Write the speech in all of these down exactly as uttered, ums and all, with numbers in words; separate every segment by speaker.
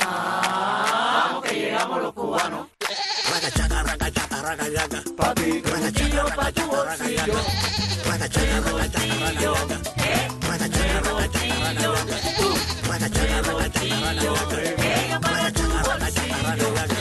Speaker 1: Vamos que llegamos los cubanos.
Speaker 2: Ragachaca, ragachaca, ragachaca.
Speaker 1: Papi, bolsillo pa' tu bolsillo.
Speaker 2: Ragachaca, ragachaca, ragachaca. Ragachaca, ragachaca, ragachaca. Ragachaca, ragachaca, ragachaca. Ragachaca, ragachaca, ragachaca.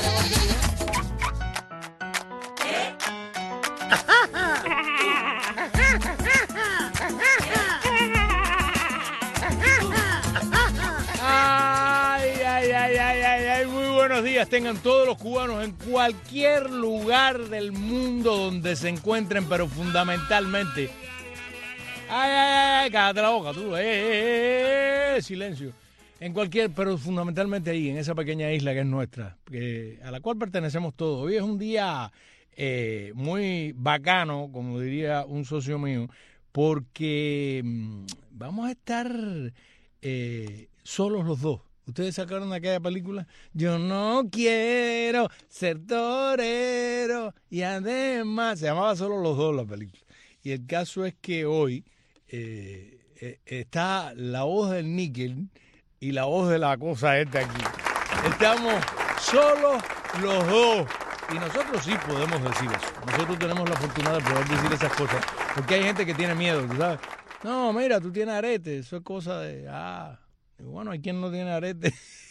Speaker 3: Buenos días, tengan todos los cubanos en cualquier lugar del mundo donde se encuentren, pero fundamentalmente... ¡Ay, ay, ay! Cállate la boca, tú. ¡Eh, eh, eh! Silencio. En cualquier, pero fundamentalmente ahí, en esa pequeña isla que es nuestra, que, a la cual pertenecemos todos. Hoy es un día eh, muy bacano, como diría un socio mío, porque mmm, vamos a estar eh, solos los dos. ¿Ustedes sacaron aquella película? Yo no quiero ser torero. Y además, se llamaba Solo los Dos la película. Y el caso es que hoy eh, eh, está la voz del níquel y la voz de la cosa esta aquí. Estamos solos los dos. Y nosotros sí podemos decir eso. Nosotros tenemos la fortuna de poder decir esas cosas. Porque hay gente que tiene miedo, ¿tú sabes? No, mira, tú tienes arete. Eso es cosa de... ah. Bueno, hay quien no tiene arete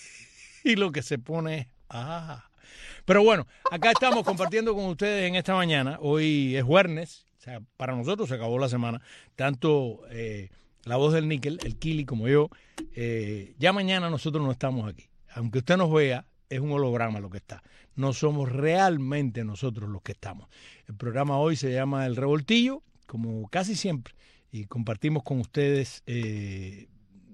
Speaker 3: y lo que se pone es... ah. Pero bueno, acá estamos compartiendo con ustedes en esta mañana. Hoy es jueves, o sea, para nosotros se acabó la semana. Tanto eh, la voz del níquel, el Kili, como yo, eh, ya mañana nosotros no estamos aquí. Aunque usted nos vea, es un holograma lo que está. No somos realmente nosotros los que estamos. El programa hoy se llama El Revoltillo, como casi siempre, y compartimos con ustedes... Eh,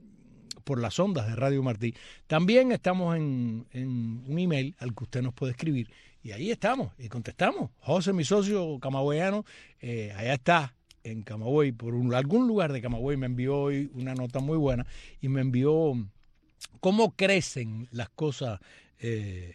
Speaker 3: por las ondas de Radio Martí. También estamos en, en un email al que usted nos puede escribir y ahí estamos y contestamos. José, mi socio camagüeyano, eh, allá está en Camagüey, por un, algún lugar de Camagüey, me envió hoy una nota muy buena y me envió cómo crecen las cosas. Eh,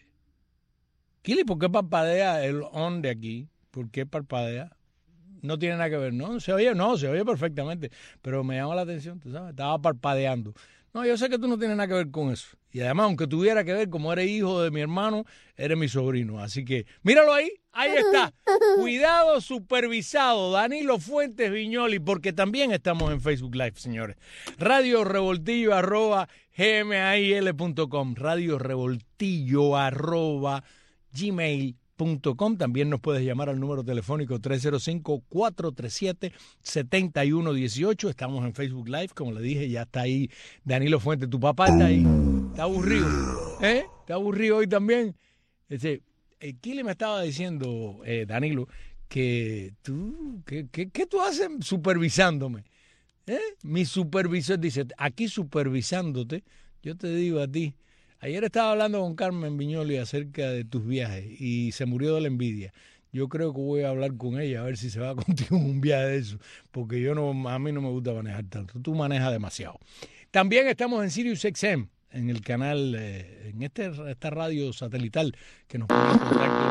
Speaker 3: Kili, ¿por qué parpadea el on de aquí? ¿Por qué parpadea? No tiene nada que ver, ¿no? Se oye, no, se oye perfectamente, pero me llama la atención, tú sabes, estaba parpadeando. No, yo sé que tú no tienes nada que ver con eso. Y además, aunque tuviera que ver, como eres hijo de mi hermano, eres mi sobrino. Así que, míralo ahí, ahí está. Cuidado supervisado, Danilo Fuentes Viñoli, porque también estamos en Facebook Live, señores. Radio Revoltillo arroba gmail punto com, Radio Revoltillo arroba gmail punto com. También nos puedes llamar al número telefónico tres cero cinco, cuatro tres siete, siete uno uno ocho. Estamos en Facebook Live, como le dije, ya está ahí Danilo Fuentes. Tu papá está ahí, está aburrido, ¿eh? Está aburrido hoy también. Este, el Kili me estaba diciendo, eh, Danilo, que tú, que, que, ¿qué tú haces supervisándome? ¿Eh? Mi supervisor dice, aquí supervisándote, yo te digo a ti. Ayer estaba hablando con Carmen Viñoli acerca de tus viajes y se murió de la envidia. Yo creo que voy a hablar con ella a ver si se va contigo en un viaje de eso, porque yo no, a mí no me gusta manejar tanto. Tú manejas demasiado. También estamos en Sirius X M, en el canal, eh, en este, esta radio satelital que nos pone en contacto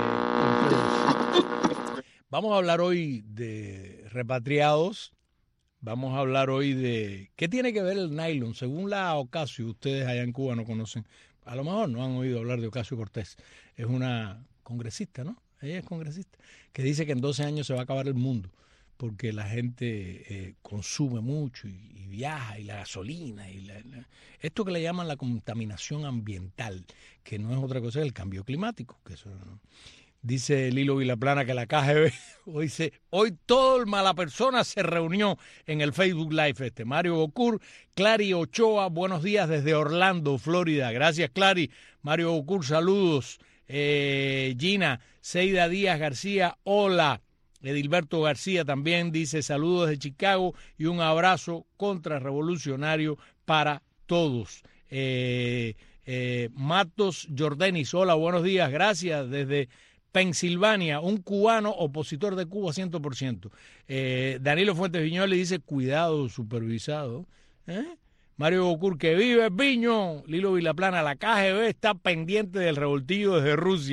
Speaker 3: eh, con todos. Vamos a hablar hoy de repatriados. Vamos a hablar hoy de qué tiene que ver el nylon. Según la Ocasio, ustedes allá en Cuba no conocen, a lo mejor no han oído hablar de Ocasio Cortés. Es una congresista, ¿no? Ella es congresista, que dice que en doce años se va a acabar el mundo porque la gente eh, consume mucho y, y viaja, y la gasolina, y la, la, esto que le llaman la contaminación ambiental, que no es otra cosa que el cambio climático, que eso no. Dice Lilo Vilaplana que la K G B, hoy, se, hoy todo el mala persona se reunió en el Facebook Live este. Mario Bocur, Clary Ochoa, buenos días desde Orlando, Florida. Gracias, Clary. Mario Bocur, saludos. Eh, Gina, Seida Díaz García, hola. Edilberto García también dice saludos de Chicago y un abrazo contrarrevolucionario para todos. Eh, eh, Matos Jordanis, hola, buenos días. Gracias desde Pensilvania, un cubano opositor de Cuba cien por ciento. Eh, Danilo Fuentes Viñoli dice, cuidado, supervisado. ¿Eh? Mario Bocur, que vive Piño. Lilo Vilaplana, la K G B está pendiente del revoltillo desde Rusia.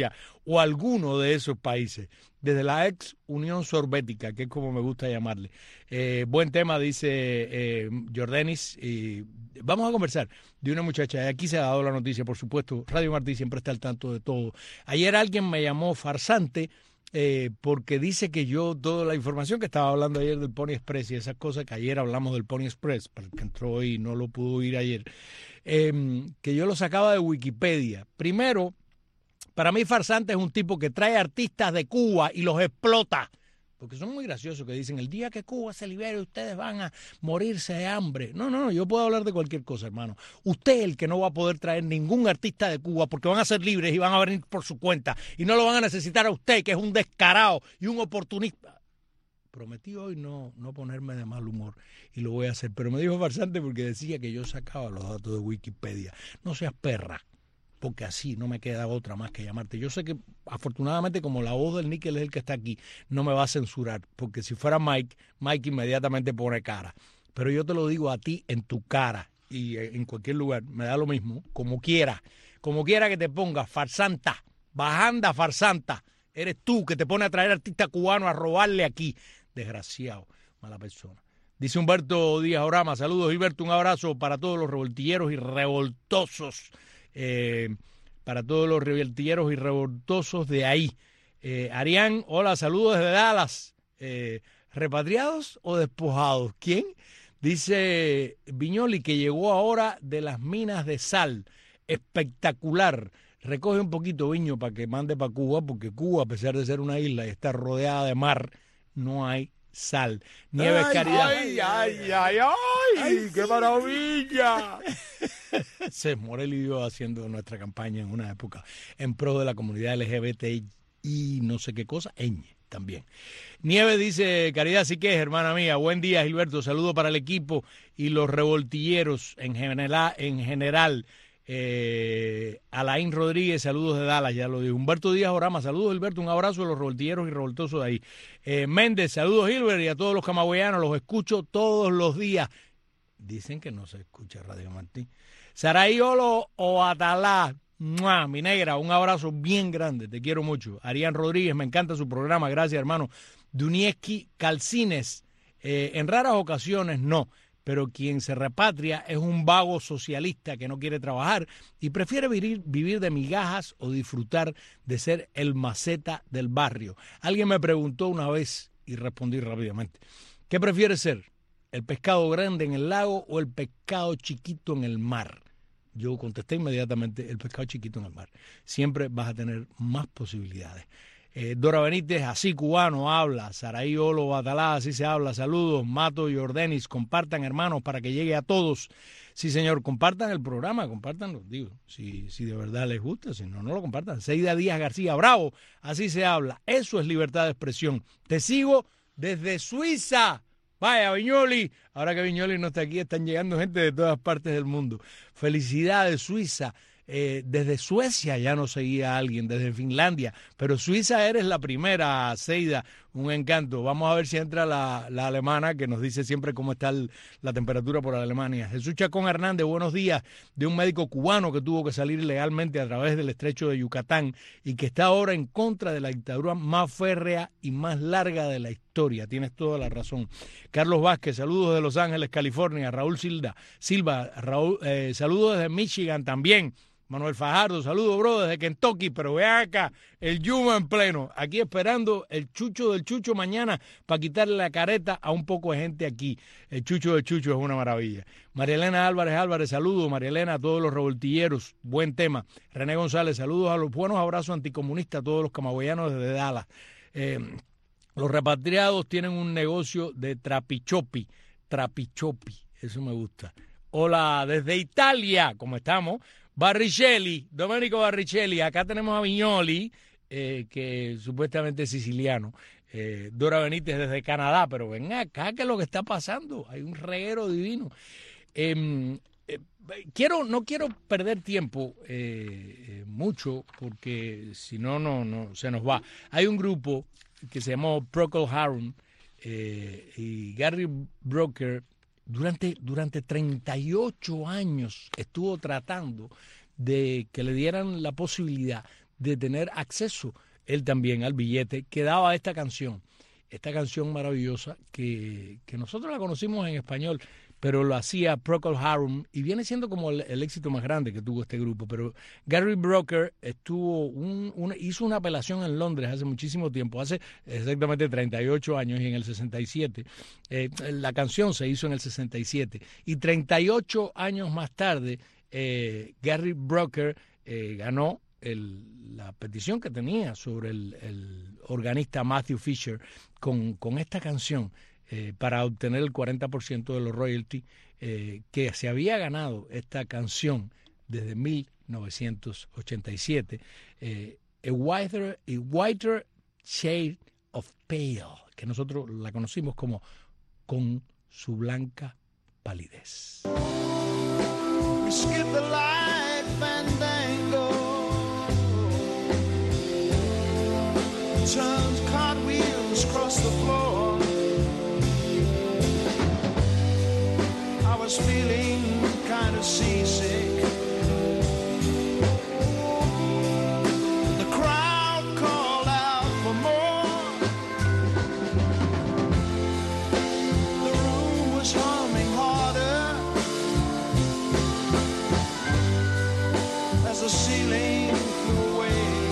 Speaker 3: o alguno de esos países, desde la ex Unión Soviética, que es como me gusta llamarle. Eh, buen tema, dice eh, Jordanis. Y vamos a conversar de una muchacha. Aquí se ha dado la noticia, por supuesto. Radio Martí siempre está al tanto de todo. Ayer alguien me llamó farsante eh, porque dice que yo, toda la información que estaba hablando ayer del Pony Express y esas cosas, que ayer hablamos del Pony Express, para el que entró hoy y no lo pudo oír ayer, eh, que yo lo sacaba de Wikipedia. Primero, para mí farsante es un tipo que trae artistas de Cuba y los explota. Porque son muy graciosos, que dicen, el día que Cuba se libere ustedes van a morirse de hambre. No, no, no, yo puedo hablar de cualquier cosa, hermano. Usted es el que no va a poder traer ningún artista de Cuba porque van a ser libres y van a venir por su cuenta. Y no lo van a necesitar a usted, que es un descarado y un oportunista. Prometí hoy no, no ponerme de mal humor y lo voy a hacer. Pero me dijo farsante porque decía que yo sacaba los datos de Wikipedia. No seas perra, porque así no me queda otra más que llamarte. Yo sé que afortunadamente como la voz del níquel es el que está aquí, no me va a censurar, porque si fuera Mike, Mike inmediatamente pone cara. Pero yo te lo digo a ti en tu cara y en cualquier lugar, me da lo mismo, como quiera, como quiera que te pongas, farsanta, bajanda farsanta, eres tú que te pone a traer artistas cubanos a robarle aquí. Desgraciado, mala persona. Dice Humberto Díaz Orama, saludos Gilberto, un abrazo para todos los revoltilleros y revoltosos. Eh, para todos los revoltilleros y revoltosos de ahí. Eh, Arián, hola, saludos desde Dallas. Eh, ¿Repatriados o despojados? ¿Quién? Dice Viñoli que llegó ahora de las minas de sal. Espectacular. Recoge un poquito, Viño, para que mande para Cuba, porque Cuba, a pesar de ser una isla y estar rodeada de mar, no hay sal. Nieves
Speaker 1: ay,
Speaker 3: Caridad.
Speaker 1: Ay, ay, ay, ay, ay qué maravilla.
Speaker 3: Se Morel y yo haciendo nuestra campaña en una época en pro de la comunidad L G B T y no sé qué cosa, ñ también. Nieves dice, Caridad, sí que es, hermana mía, buen día Gilberto, saludo para el equipo y los revoltilleros en general, en general. Eh, Alain Rodríguez, saludos de Dallas, ya lo dijo. Humberto Díaz Orama, saludos Gilberto, un abrazo a los revoltilleros y revoltosos de ahí. Eh, Méndez, saludos Gilbert y a todos los camagüeyanos, los escucho todos los días. Dicen que no se escucha Radio Martí. Sarayolo o Atalá, ¡mua! Mi negra, un abrazo bien grande, te quiero mucho. Arián Rodríguez, me encanta su programa, gracias hermano. Dunieski Calcines, eh, en raras ocasiones no, pero quien se repatria es un vago socialista que no quiere trabajar y prefiere vivir, vivir de migajas o disfrutar de ser el maceta del barrio. Alguien me preguntó una vez y respondí rápidamente, ¿qué prefiere ser? ¿El pescado grande en el lago o el pescado chiquito en el mar? Yo contesté inmediatamente, el pescado chiquito en el mar. Siempre vas a tener más posibilidades. Eh, Dora Benítez, así cubano habla. Saraí Olo Batalá, así se habla. Saludos, Mato Jordanis. Compartan, hermanos, para que llegue a todos. Sí, señor, compartan el programa, compartanlo, digo, si, si de verdad les gusta, si no, no lo compartan. Seida Díaz García, bravo, así se habla. Eso es libertad de expresión. Te sigo desde Suiza. Vaya, Viñoli, ahora que Viñoli no está aquí, están llegando gente de todas partes del mundo. Felicidades, Suiza. Eh, desde Suecia ya no seguía a alguien, desde Finlandia, pero Suiza eres la primera, Seida, un encanto. Vamos a ver si entra la, la alemana, que nos dice siempre cómo está el, la temperatura por Alemania. Jesús Chacón Hernández, buenos días, de un médico cubano que tuvo que salir ilegalmente a través del estrecho de Yucatán y que está ahora en contra de la dictadura más férrea y más larga de la historia. Tienes toda la razón. Carlos Vázquez, saludos de Los Ángeles, California. Raúl Silva, Silva Raúl, eh, saludos desde Michigan también. Manuel Fajardo, saludos, bro, desde Kentucky, pero ve acá, el Yuma en pleno, aquí esperando el chucho del chucho mañana para quitarle la careta a un poco de gente aquí. El chucho del chucho es una maravilla. María Elena Álvarez Álvarez, saludos, María Elena, a todos los revoltilleros, buen tema. René González, saludos a los buenos abrazos anticomunistas, a todos los camagüeyanos desde Dallas. Eh, los repatriados tienen un negocio de trapichopi, trapichopi, eso me gusta. Hola, desde Italia, ¿cómo estamos? Barricelli, Domenico Barricelli, acá tenemos a Viñoli, eh, que supuestamente es siciliano, eh, Dora Benítez desde Canadá, pero ven acá, ¿qué es lo que está pasando? Hay un reguero divino. Eh, eh, quiero, no quiero perder tiempo eh, eh, mucho, porque si no, no, no, se nos va. Hay un grupo que se llamó Procol Harum eh, y Gary Brooker, Durante, durante treinta y ocho años estuvo tratando de que le dieran la posibilidad de tener acceso él también al billete que daba esta canción. Esta canción maravillosa que, que nosotros la conocimos en español, pero lo hacía Procol Harum y viene siendo como el, el éxito más grande que tuvo este grupo. Pero Gary Brooker estuvo un, un, hizo una apelación en Londres hace muchísimo tiempo, hace exactamente treinta y ocho años, y en el sesenta y siete, eh, la canción se hizo en el sesenta y siete, y treinta y ocho años más tarde, eh, Gary Brooker eh, ganó El, la petición que tenía sobre el, el organista Matthew Fisher con, con esta canción eh, para obtener el cuarenta por ciento de los royalties eh, que se había ganado esta canción desde mil novecientos ochenta y siete, eh, a, whiter, a Whiter Shade of Pale, que nosotros la conocimos como Con su blanca palidez.
Speaker 4: We skip the light fandango, turns cartwheels across the floor. I was feeling kind of seasick. The crowd called out for more. The room was humming harder as the ceiling flew away.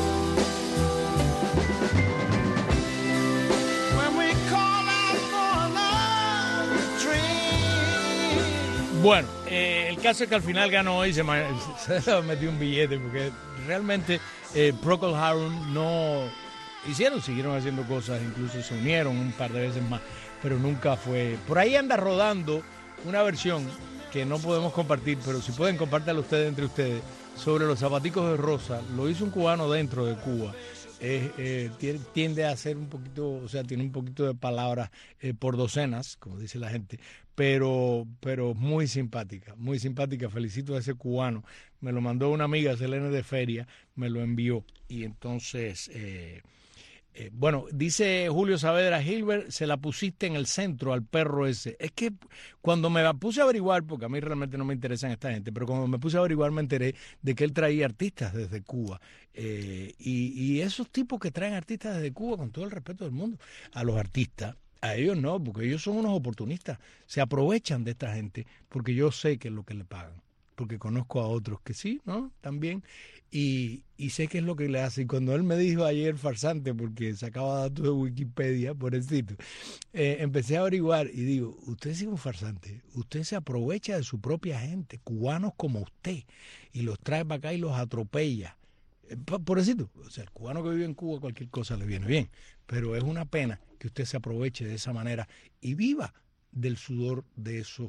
Speaker 3: Bueno, eh, el caso es que al final ganó y se, se metió un billete, porque realmente eh, Procol Harum no hicieron, siguieron haciendo cosas, incluso se unieron un par de veces más, pero nunca fue. Por ahí anda rodando una versión que no podemos compartir, pero si pueden compartirla ustedes entre ustedes, sobre los zapaticos de rosa. Lo hizo un cubano dentro de Cuba. Eh, eh, tiende a ser un poquito, o sea, tiene un poquito de palabras eh, por docenas, como dice la gente, pero, pero muy simpática, muy simpática. Felicito a ese cubano. Me lo mandó una amiga, Selene de Feria, me lo envió. Y entonces, eh, eh, bueno, dice Julio Saavedra, Gilbert, se la pusiste en el centro al perro ese. Es que cuando me la puse a averiguar, porque a mí realmente no me interesan esta gente, pero cuando me puse a averiguar me enteré de que él traía artistas desde Cuba. Eh, y, y esos tipos que traen artistas desde Cuba, con todo el respeto del mundo, a los artistas, a ellos no, porque ellos son unos oportunistas. Se aprovechan de esta gente porque yo sé que es lo que le pagan. Porque conozco a otros que sí, ¿no? También. Y, y sé qué es lo que le hace. Y cuando él me dijo ayer farsante, porque sacaba datos de Wikipedia, por el sitio, eh, empecé a averiguar y digo, usted es un farsante. Usted se aprovecha de su propia gente, cubanos como usted, y los trae para acá y los atropella. Eh, por decirlo, o sea, el cubano que vive en Cuba, cualquier cosa le viene bien. Pero es una pena que usted se aproveche de esa manera y viva del sudor de esos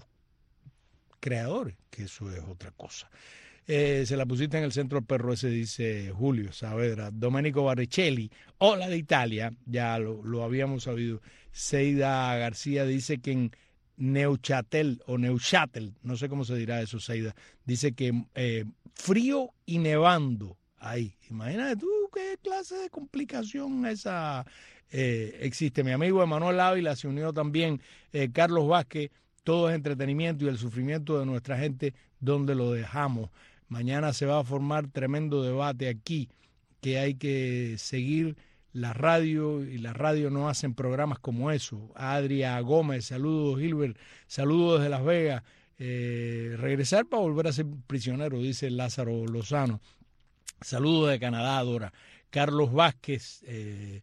Speaker 3: creadores, que eso es otra cosa. Eh, se la pusiste en el centro del perro ese, dice Julio Saavedra. Domenico Barricelli, hola de Italia, ya lo, lo habíamos sabido. Seida García dice que en Neuchâtel o Neuchâtel, no sé cómo se dirá eso, Seida, dice que eh, frío y nevando ahí. Imagínate tú qué clase de complicación esa eh, existe. Mi amigo Emanuel Ávila se unió también, eh, Carlos Vázquez. Todo es entretenimiento y el sufrimiento de nuestra gente, donde lo dejamos. Mañana se va a formar tremendo debate aquí, que hay que seguir la radio, y la radio no hacen programas como eso. Adria Gómez, saludos Gilbert, saludos desde Las Vegas. Eh, regresar para volver a ser prisionero, dice Lázaro Lozano. Saludos de Canadá, Dora. Carlos Vázquez, eh,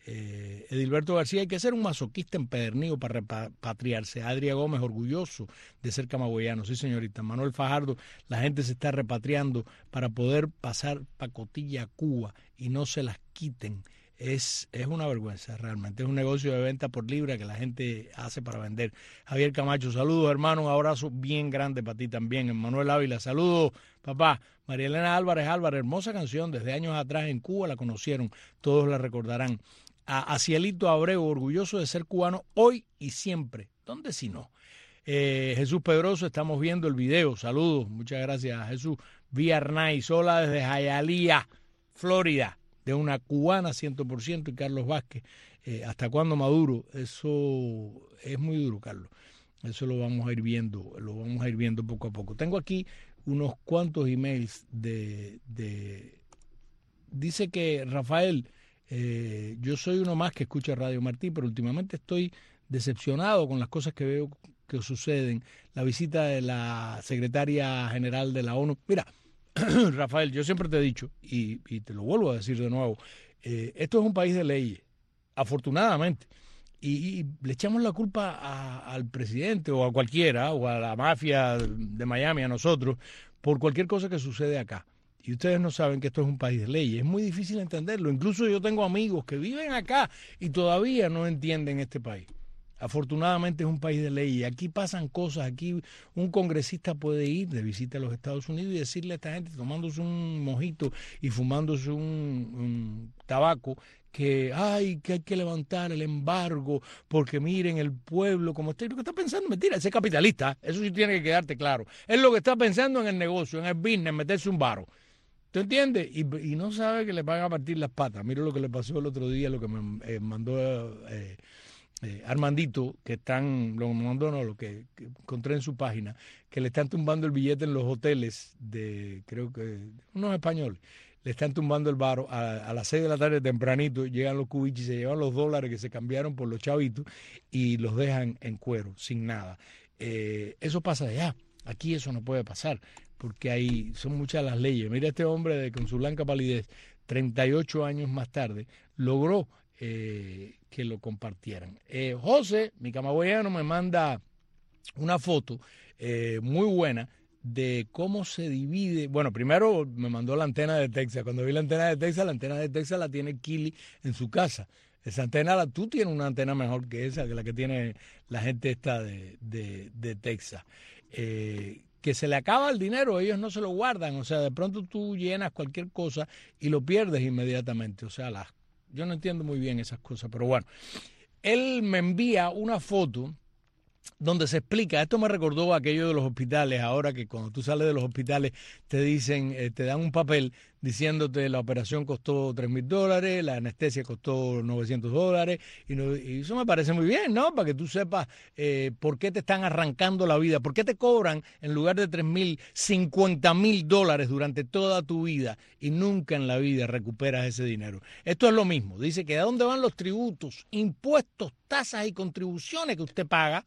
Speaker 3: Eh, Edilberto García, hay que ser un masoquista empedernido para repatriarse. Adria Gómez, orgulloso de ser camagüeyano. Sí, señorita. Manuel Fajardo, la gente se está repatriando para poder pasar pacotilla a Cuba y no se las quiten. Es, es una vergüenza realmente. Es un negocio de venta por libra que la gente hace para vender. Javier Camacho, saludos hermano, un abrazo bien grande para ti también. Manuel Ávila, saludos papá. María Elena Álvarez Álvarez, hermosa canción, desde años atrás en Cuba la conocieron, todos la recordarán. A, a Cielito Abreu, orgulloso de ser cubano hoy y siempre. ¿Dónde si no? Eh, Jesús Pedroso, estamos viendo el video. Saludos, muchas gracias Jesús. Vía Arnaiz, hola desde Hialeah, Florida, de una cubana cien por ciento. Y Carlos Vázquez, eh, ¿hasta cuándo Maduro? Eso es muy duro, Carlos. Eso lo vamos a ir viendo, lo vamos a ir viendo poco a poco. Tengo aquí unos cuantos emails de... de dice que, Rafael, eh, yo soy uno más que escucha Radio Martí, pero últimamente estoy decepcionado con las cosas que veo que suceden. La visita de la secretaria general de la ONU. Mira, Rafael, yo siempre te he dicho, y, y te lo vuelvo a decir de nuevo, eh, esto es un país de leyes, afortunadamente. Y, y le echamos la culpa a, al presidente o a cualquiera, o a la mafia de Miami, a nosotros, por cualquier cosa que sucede acá. Y ustedes no saben que esto es un país de leyes. Es muy difícil entenderlo. Incluso yo tengo amigos que viven acá y todavía no entienden este país. Afortunadamente es un país de leyes. Aquí pasan cosas. Aquí un congresista puede ir de visita a los Estados Unidos y decirle a esta gente, tomándose un mojito y fumándose un, un tabaco, que ay, que hay que levantar el embargo porque miren el pueblo como está. Lo que está pensando, mentira, ese es capitalista. Eso sí tiene que quedarte claro. Es lo que está pensando en el negocio, en el business, meterse un varo. ¿Tú entiendes? Y, y no sabe que le van a partir las patas. Mira lo que le pasó el otro día, lo que me eh, mandó eh, eh, Armandito, que están, lo mandó no, lo que, que encontré en su página, que le están tumbando el billete en los hoteles de, creo que, unos españoles, le están tumbando el varo a, a las seis de la tarde tempranito, llegan los cubichis, se llevan los dólares que se cambiaron por los chavitos y los dejan en cuero, sin nada. Eh, eso pasa allá. Aquí eso no puede pasar, porque ahí son muchas las leyes. Mira, este hombre de con su blanca palidez, treinta y ocho años más tarde, logró eh, que lo compartieran. Eh, José, mi camagüeyano, me manda una foto eh, muy buena de cómo se divide. Bueno, primero me mandó la antena de Texas. Cuando vi la antena de Texas, la antena de Texas la tiene Kili en su casa. Esa antena, la, tú tienes una antena mejor que esa, que la que tiene la gente esta de, de, de Texas. Eh, que se le acaba el dinero, ellos no se lo guardan, o sea, de pronto tú llenas cualquier cosa y lo pierdes inmediatamente, o sea, las, yo no entiendo muy bien esas cosas, pero bueno, él me envía una foto donde se explica, esto me recordó aquello de los hospitales, ahora que cuando tú sales de los hospitales te dicen, eh, te dan un papel diciéndote la operación costó tres mil dólares, la anestesia costó novecientos dólares, y, no, y eso me parece muy bien, ¿no? Para que tú sepas eh, por qué te están arrancando la vida, por qué te cobran en lugar de tres mil, cincuenta mil dólares durante toda tu vida y nunca en la vida recuperas ese dinero. Esto es lo mismo, dice que de dónde van los tributos, impuestos, tasas y contribuciones que usted paga.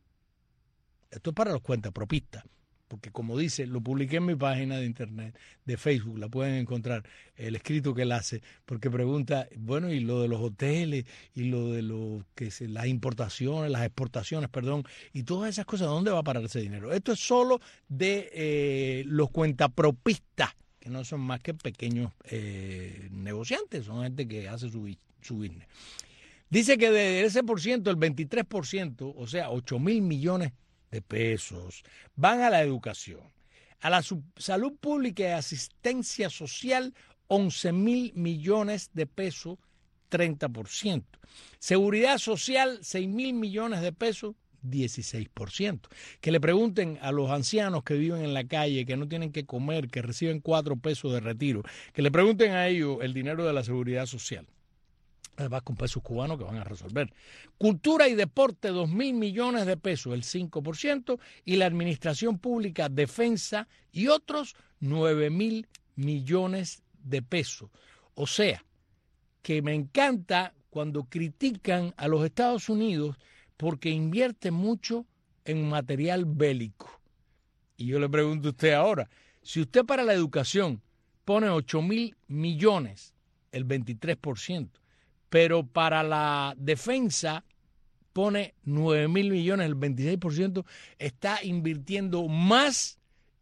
Speaker 3: Esto es para los cuentapropistas, porque como dice, lo publiqué en mi página de internet, de Facebook, la pueden encontrar, el escrito que él hace, porque pregunta, bueno, y lo de los hoteles, y lo de lo que se, las importaciones, las exportaciones, perdón, y todas esas cosas, ¿dónde va a parar ese dinero? Esto es solo de eh, los cuentapropistas, que no son más que pequeños eh, negociantes, son gente que hace su, su business. Dice que de ese por ciento, el veintitrés por ciento, o sea, ocho mil millones de pesos, van a la educación, a la salud pública y asistencia social, once mil millones de pesos, treinta por ciento. Seguridad social, seis mil millones de pesos, dieciséis por ciento. Que le pregunten a los ancianos que viven en la calle, que no tienen que comer, que reciben cuatro pesos de retiro, que le pregunten a ellos el dinero de la seguridad social. Además con pesos cubanos que van a resolver. Cultura y deporte, dos mil millones de pesos, el cinco por ciento, y la administración pública, defensa y otros nueve mil millones de pesos. O sea, que me encanta cuando critican a los Estados Unidos porque invierte mucho en material bélico. Y yo le pregunto a usted ahora, si usted para la educación pone ocho mil millones, el veintitrés por ciento, pero para la defensa pone nueve mil millones, el veintiséis por ciento, está invirtiendo más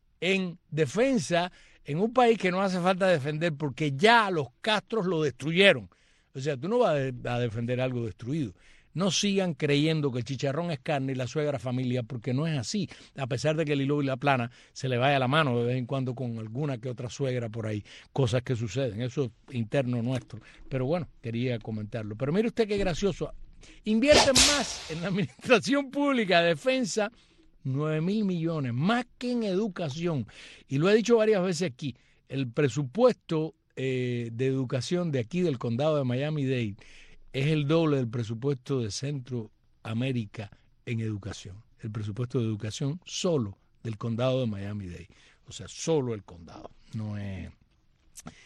Speaker 3: en defensa en un país que no hace falta defender porque ya los Castros lo destruyeron. O sea, tú no vas a defender algo destruido. No sigan creyendo que el chicharrón es carne y la suegra familia, porque no es así. A pesar de que el hilo y la plana se le vaya la mano de vez en cuando con alguna que otra suegra por ahí, cosas que suceden, eso es interno nuestro. Pero bueno, quería comentarlo. Pero mire usted qué gracioso. Invierten más en la administración pública, defensa, nueve mil millones, más que en educación. Y lo he dicho varias veces aquí, el presupuesto eh, de educación de aquí del condado de Miami-Dade es el doble del presupuesto de Centroamérica en educación. El presupuesto de educación solo del condado de Miami-Dade. O sea, solo el condado. No es...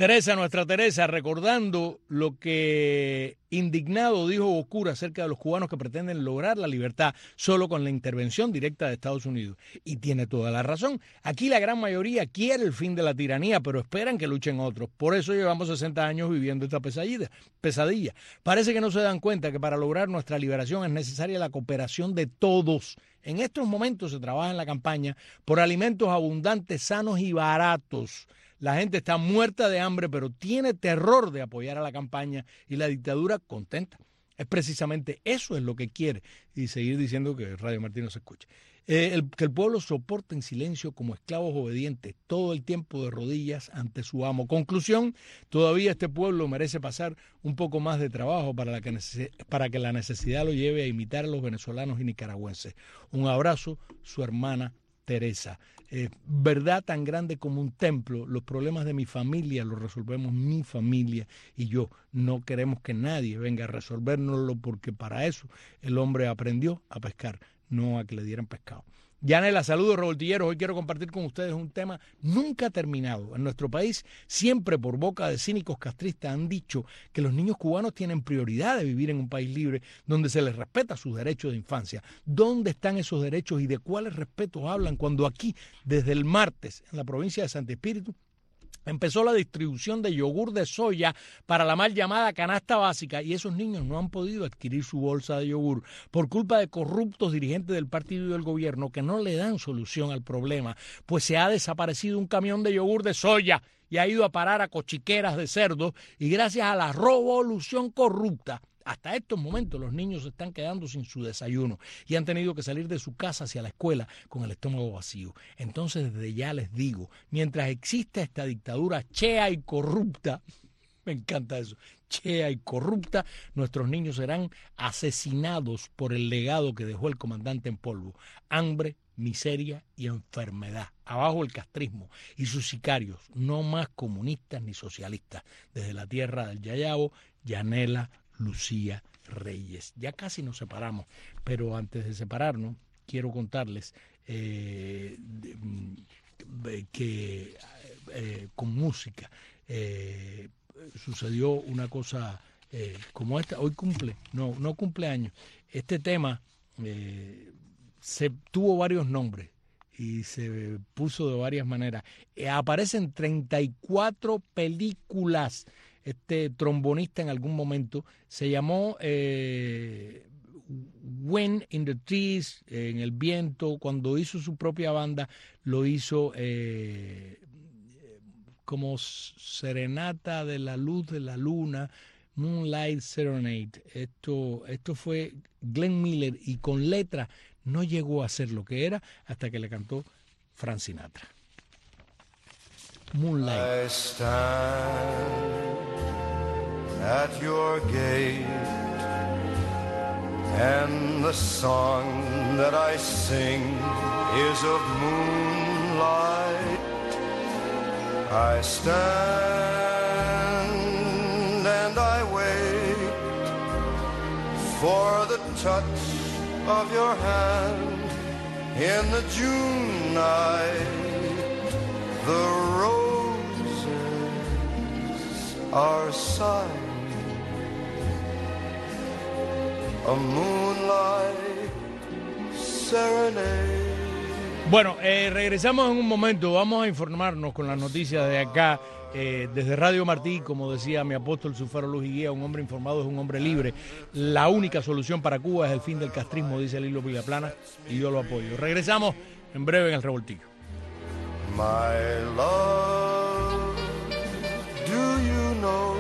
Speaker 3: Teresa, nuestra Teresa, recordando lo que indignado dijo Bocura acerca de los cubanos que pretenden lograr la libertad solo con la intervención directa de Estados Unidos. Y tiene toda la razón. Aquí la gran mayoría quiere el fin de la tiranía, pero esperan que luchen otros. Por eso llevamos sesenta años viviendo esta pesadilla. pesadilla. Parece que no se dan cuenta que para lograr nuestra liberación es necesaria la cooperación de todos. En estos momentos se trabaja en la campaña por alimentos abundantes, sanos y baratos. La gente está muerta de hambre, pero tiene terror de apoyar a la campaña y la dictadura contenta. Es precisamente eso es lo que quiere. Y seguir diciendo que Radio Martí no se escuche. Eh, el, que el pueblo soporte en silencio como esclavos obedientes todo el tiempo de rodillas ante su amo. Conclusión, todavía este pueblo merece pasar un poco más de trabajo para, la que, neces- para que la necesidad lo lleve a imitar a los venezolanos y nicaragüenses. Un abrazo, su hermana Teresa. Eh, verdad tan grande como un templo, los problemas de mi familia los resolvemos mi familia y yo. No queremos que nadie venga a resolvérnoslo porque para eso el hombre aprendió a pescar, no a que le dieran pescado. Yanela, saludos revoltilleros. Hoy quiero compartir con ustedes un tema nunca terminado. En nuestro país, siempre por boca de cínicos castristas han dicho que los niños cubanos tienen prioridad de vivir en un país libre donde se les respeta sus derechos de infancia. ¿Dónde están esos derechos y de cuáles respetos hablan cuando aquí, desde el martes, en la provincia de Santo Espíritu, empezó la distribución de yogur de soya para la mal llamada canasta básica y esos niños no han podido adquirir su bolsa de yogur por culpa de corruptos dirigentes del partido y del gobierno que no le dan solución al problema, pues se ha desaparecido un camión de yogur de soya y ha ido a parar a cochiqueras de cerdo y gracias a la revolución corrupta, hasta estos momentos los niños se están quedando sin su desayuno y han tenido que salir de su casa hacia la escuela con el estómago vacío. Entonces desde ya les digo, mientras exista esta dictadura chea y corrupta, me encanta eso, chea y corrupta, nuestros niños serán asesinados por el legado que dejó el comandante en polvo. Hambre, miseria y enfermedad. Abajo el castrismo y sus sicarios, no más comunistas ni socialistas. Desde la tierra del Yayabo, Yanela Lucía Reyes. Ya casi nos separamos, pero antes de separarnos, quiero contarles eh, de, que eh, con música eh, sucedió una cosa eh, como esta. Hoy cumple, no, no cumpleaños. Este tema eh, se tuvo varios nombres y se puso de varias maneras. Eh, aparecen treinta y cuatro películas. Este trombonista en algún momento se llamó eh, Wind in the Trees, eh, en el viento. Cuando hizo su propia banda lo hizo eh, como Serenata de la Luz de la Luna, Moonlight Serenade. Esto, esto fue Glenn Miller y con letra no llegó a ser lo que era hasta que le cantó Frank Sinatra. Moonlight.
Speaker 4: I stand at your gate, and the song that I sing is of moonlight. I stand and I wait for the touch of your hand in the June night. The roses are sighing, a moonlight serenade.
Speaker 3: Bueno, eh, regresamos en un momento. Vamos a informarnos con las noticias de acá, eh, desde Radio Martí. Como decía mi apóstol, su faro, luz y guía, un hombre informado es un hombre libre. La única solución para Cuba es el fin del castrismo, dice Lilo Villaplana, y yo lo apoyo. Regresamos en breve en el Revoltillo.
Speaker 4: My love, do you know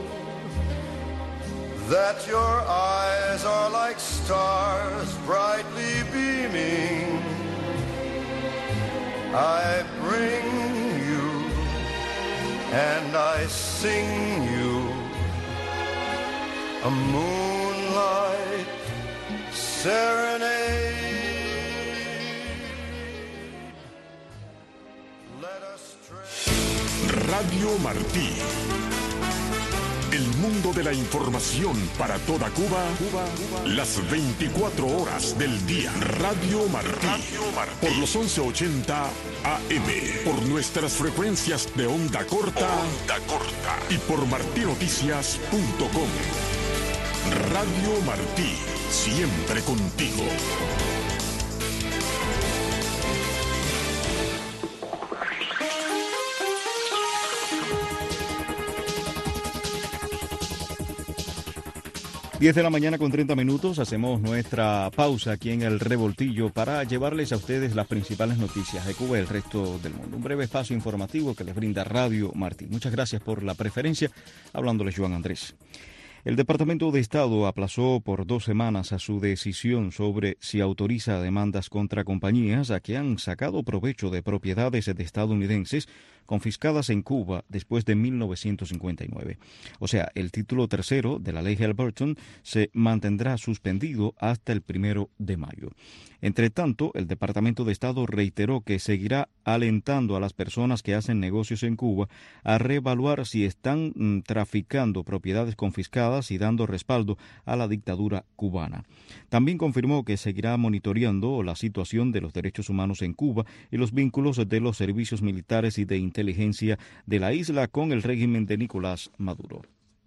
Speaker 4: that your eyes are like stars brightly beaming? I bring you and I sing you a moonlight serenade.
Speaker 5: Radio Martí. El mundo de la información para toda Cuba, Cuba, Cuba. Las veinticuatro horas del día. Radio Martí. Radio Martí. Por los once ochenta A M. Por nuestras frecuencias de onda corta. Onda corta. Y por martinoticias punto com. Radio Martí. Siempre contigo.
Speaker 6: diez de la mañana con treinta minutos, hacemos nuestra pausa aquí en el Revoltillo para llevarles a ustedes las principales noticias de Cuba y el resto del mundo. Un breve espacio informativo que les brinda Radio Martí. Muchas gracias por la preferencia. Hablándoles Joan Andrés. El Departamento de Estado aplazó por dos semanas a su decisión sobre si autoriza demandas contra compañías a que han sacado provecho de propiedades de estadounidenses confiscadas en Cuba después de mil novecientos cincuenta y nueve. O sea, el título tercero de la ley Helberton se mantendrá suspendido hasta el primero de mayo. Entre tanto, el Departamento de Estado reiteró que seguirá alentando a las personas que hacen negocios en Cuba a reevaluar si están mm, traficando propiedades confiscadas y dando respaldo a la dictadura cubana. También confirmó que seguirá monitoreando la situación de los derechos humanos en Cuba y los vínculos de los servicios militares y de inteligencia de la isla con el régimen de Nicolás Maduro.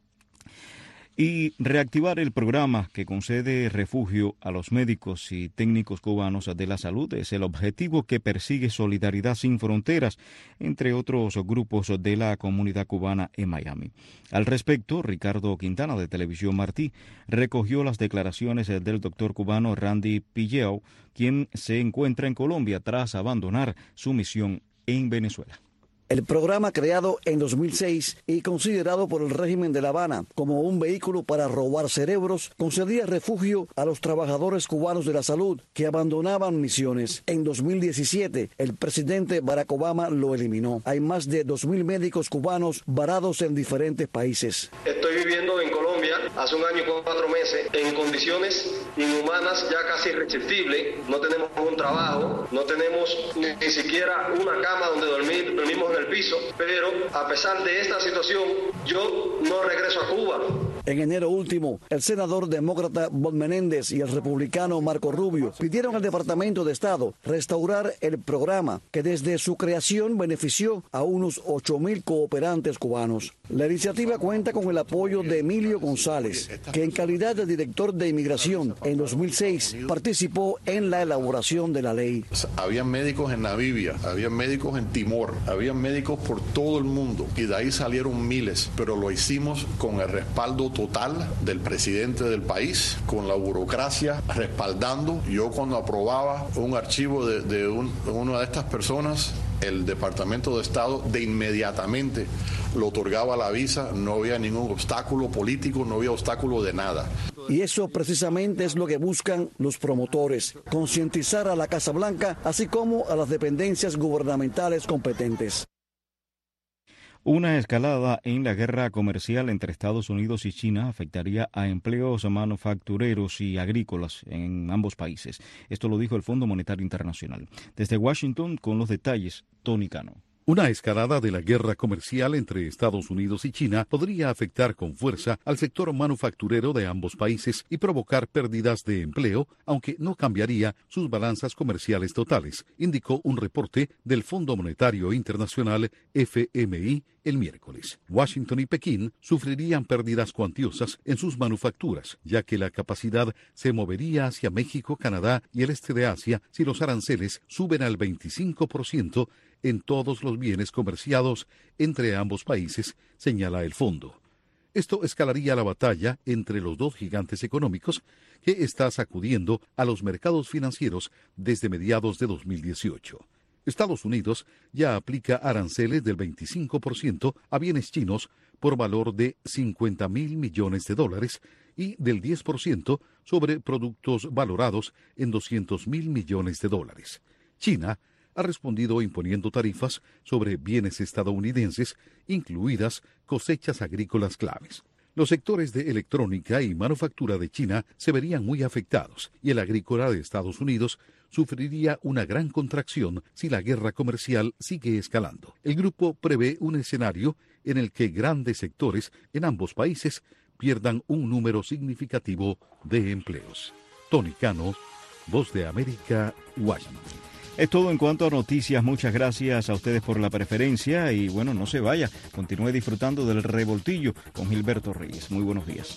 Speaker 6: Y reactivar el programa que concede refugio a los médicos y técnicos cubanos de la salud es el objetivo que persigue Solidaridad Sin Fronteras, entre otros grupos de la comunidad cubana en Miami. Al respecto, Ricardo Quintana de Televisión Martí recogió las declaraciones del doctor cubano Randy Pilleo, quien se encuentra en Colombia tras abandonar su misión en Venezuela.
Speaker 7: El programa, creado en dos mil seis y considerado por el régimen de La Habana como un vehículo para robar cerebros, concedía refugio a los trabajadores cubanos de la salud que abandonaban misiones. En dos mil diecisiete, el presidente Barack Obama lo eliminó. Hay más de dos mil médicos cubanos varados en diferentes países.
Speaker 8: Estoy viviendo en Colombia hace un año y cuatro meses en condiciones inhumanas, ya casi irresistibles. No tenemos un trabajo, no tenemos ni, ni siquiera una cama donde dormir, dormimos en el piso, pero a pesar de esta situación, yo no regreso a Cuba.
Speaker 7: En enero último, el senador demócrata Bob Menéndez y el republicano Marco Rubio pidieron al Departamento de Estado restaurar el programa que desde su creación benefició a unos ocho mil cooperantes cubanos. La iniciativa cuenta con el apoyo de Emilio González, que en calidad de director de inmigración en dos mil seis participó en la elaboración de la ley.
Speaker 9: Había médicos en Namibia, había médicos en Timor, había médicos por todo el mundo y de ahí salieron miles, pero lo hicimos con el respaldo total del presidente del país, con la burocracia respaldando. Yo cuando aprobaba un archivo de, de, un, de una de estas personas, el Departamento de Estado de inmediatamente lo otorgaba la visa, no había ningún obstáculo político, no había obstáculo de nada.
Speaker 7: Y eso precisamente es lo que buscan los promotores, concientizar a la Casa Blanca, así como a las dependencias gubernamentales competentes.
Speaker 6: Una escalada en la guerra comercial entre Estados Unidos y China afectaría a empleos manufactureros y agrícolas en ambos países. Esto lo dijo el Fondo Monetario Internacional. Desde Washington, con los detalles, Tony Cano.
Speaker 10: Una escalada de la guerra comercial entre Estados Unidos y China podría afectar con fuerza al sector manufacturero de ambos países y provocar pérdidas de empleo, aunque no cambiaría sus balanzas comerciales totales, indicó un reporte del Fondo Monetario Internacional F M I el miércoles. Washington y Pekín sufrirían pérdidas cuantiosas en sus manufacturas, ya que la capacidad se movería hacia México, Canadá y el este de Asia si los aranceles suben al veinticinco por ciento en todos los bienes comerciados entre ambos países, señala el fondo. Esto escalaría la batalla entre los dos gigantes económicos que está sacudiendo a los mercados financieros desde mediados de dos mil dieciocho. Estados Unidos ya aplica aranceles del veinticinco por ciento a bienes chinos por valor de cincuenta mil millones de dólares y del diez por ciento sobre productos valorados en doscientos mil millones de dólares. China ha respondido imponiendo tarifas sobre bienes estadounidenses, incluidas cosechas agrícolas claves. Los sectores de electrónica y manufactura de China se verían muy afectados y el agrícola de Estados Unidos sufriría una gran contracción si la guerra comercial sigue escalando. El grupo prevé un escenario en el que grandes sectores en ambos países pierdan un número significativo de empleos. Tony Cano, Voz de América, Washington.
Speaker 6: Es todo en cuanto a noticias. Muchas gracias a ustedes por la preferencia y bueno, no se vaya. Continúe disfrutando del Revoltillo con Gilberto Reyes. Muy buenos días.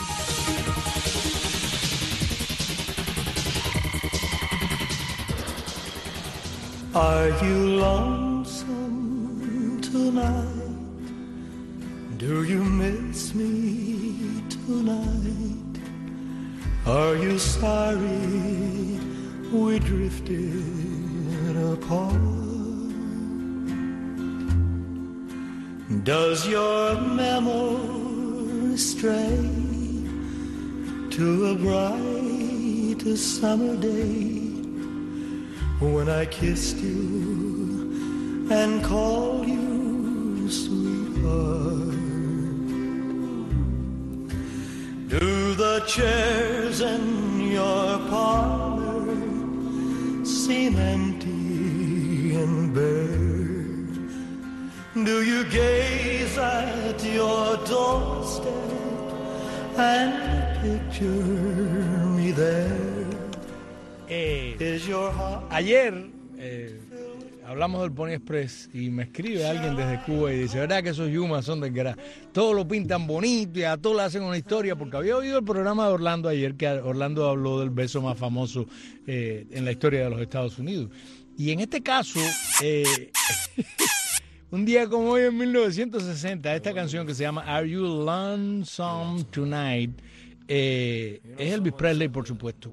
Speaker 11: Are you lonesome tonight? Do you miss me tonight? Are you sorry we drifted apart? Does your memory stray to a bright summer day when I kissed you and called you sweetheart? Do the chairs in your parlor seem empty and bare? Do you gaze at your doorstep and picture me there?
Speaker 3: Eh, ayer eh, hablamos del Pony Express y me escribe alguien desde Cuba y dice, ¿verdad que esos Yumas son desgraciados? Todo lo pintan bonito y a todos le hacen una historia, porque había oído el programa de Orlando ayer, que Orlando habló del beso más famoso eh, en la historia de los Estados Unidos. Y en este caso, eh, un día como hoy en mil novecientos sesenta, esta canción que se llama Are You Lonesome Tonight, eh, es Elvis Presley, por supuesto.